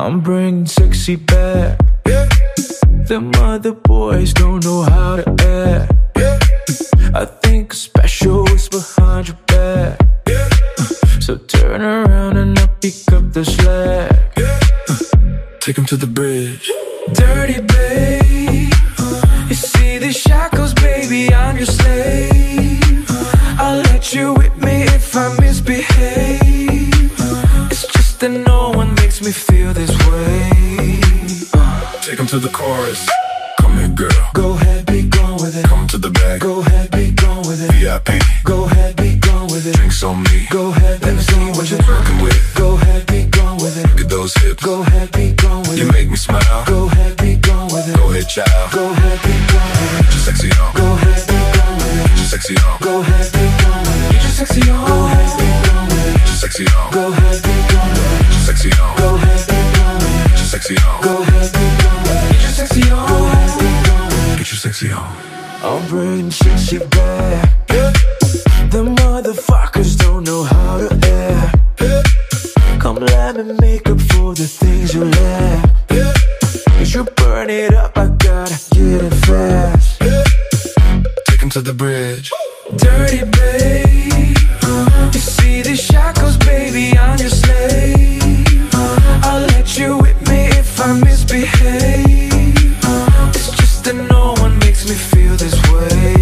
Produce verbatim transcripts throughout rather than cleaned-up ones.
I'm bringing sexy back. Them other boys don't know how to act. I think a special is behind your back. So turn around and I'll pick up the slack. Take him to the bridge. Dirty babe, you see the shackles, baby, I'm your slave. I'll let you whip me if I misbehave. It's just that no one makes me feel this way. Take him to the chorus. Come here, girl. Go ahead, be gone with it. Come to the back. Go ahead, be gone with it. V I P. Go ahead, be gone with it. Drinks on me. Go ahead, let me see what you're working with. Go ahead, be gone with it. Look at those hips. Go ahead, be gone with it. You make me smile. Go ahead, be gone with it. Go ahead, child. Go ahead, be gone with it. Get your sexy on. Go ahead, be gone with it. Get your sexy on. Go ahead, be gone with it. Get your sexy on. Go ahead, be gone with it. Get your sexy on. Go ahead, be gone with it. Get your sexy on. Go ahead, be gone with it. Get your sexy on. Go ahead, be gone with it. Get your sexy on. Go ahead, be gone with it. Get your sexy on. I'm bringing sexy back. The motherfuckers don't know how to act. Come let me make up for the things you lack. Cause you burn it up, I gotta get it fast. Take him to the bridge. Dirty babe, you see the shackles, baby, I'm your slave. I'll let you whip me if I misbehave. It's just that no one makes me feel this way.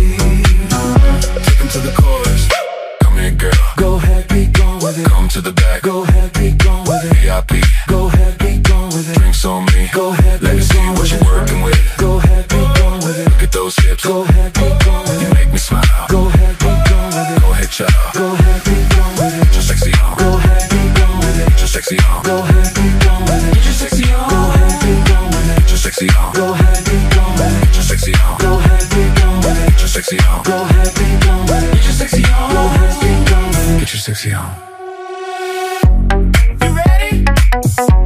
Take him to the chorus. Come here, girl. Go ahead, be gone with it. Come to the back. Go ahead, be gone with it. V I P. Go ahead, be gone with it. Drinks on me. Go ahead, let be me see gone what with you're it. working with. Go ahead, be gone with it. Look at those hips. Go ahead, be gone with You it. make me smile. Go ahead, be gone with it. Go ahead, child. Go ahead, be gone with it. Get your sexy on. Go ahead, be gone with it. Get your sexy on. Go ahead, be gone with it. Get your sexy on. Go ahead, be gone with it. Get your sexy on. Go ahead, be gone with it. Get your sexy on. Go ahead, be gone with it. Get your sexy on. Go ahead, be gone with it. Get your sexy on. Go ahead, be gone with it. Get your sexy on. You ready?